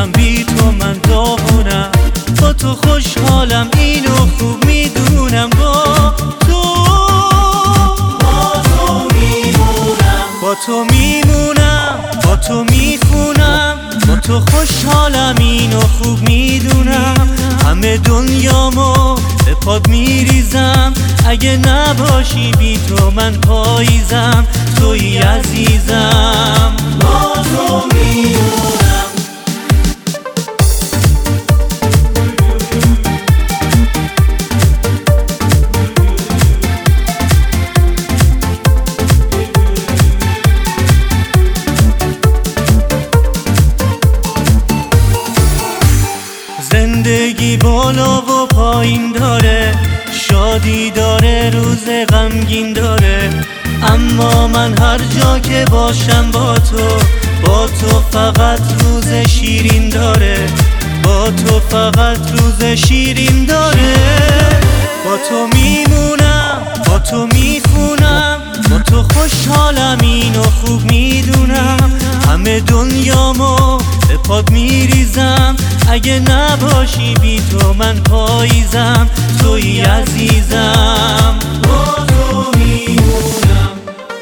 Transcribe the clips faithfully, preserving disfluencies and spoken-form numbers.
میمونم، بی تو من داغونم. با تو خوشحالم، اینو خوب میدونم. با تو با تو میمونم، با تو میمونم، با تو میخونم. با تو خوشحالم، اینو خوب میدونم. همه دنیامو به پاد میریزم، اگه نباشی بی تو من پاییزم. توی عزیزم، با تو میمونم. زندگی بالا و پایین داره، شادی داره، روز غمگین داره. اما من هر جا که باشم با تو، با تو فقط روز شیرین داره. با تو فقط روز شیرین داره. با تو میمونم، با تو میخونم. با تو خوشحالم، اینو خوب میدونم. همه دنیامو به پاد میریزم، اگه نباشی بی تو من پاییزم. توی عزیزم، با تو میمونم.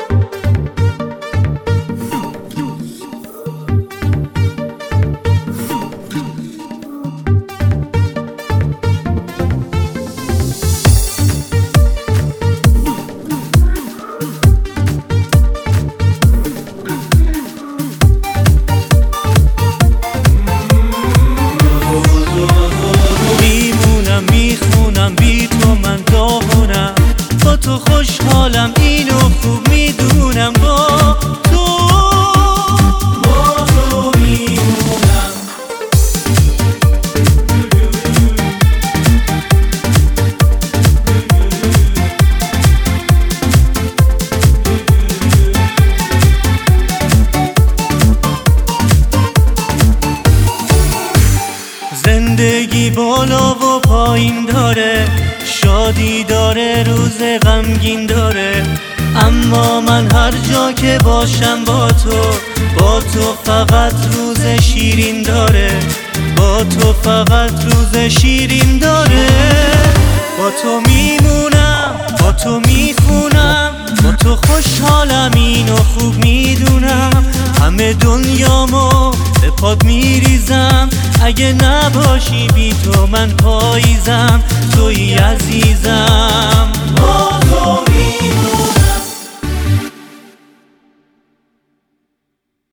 میخونم، بی تو من داغونم. با تو خوشحالم، اینو خوب میدونم. با تو با تو میمونم. زندگی بالا و پایین داره، شادی داره، روز غمگین داره. اما من هر جا که باشم با تو، با تو فقط روز شیرین داره. با تو فقط روز شیرین داره. با تو میمونم، با تو میخونم. با تو خوشحالم، اینو خوب میدونم. همه دنیامو به پاد میریزم، اگه نباشی بی تو من پاییزم. توی عزیزم.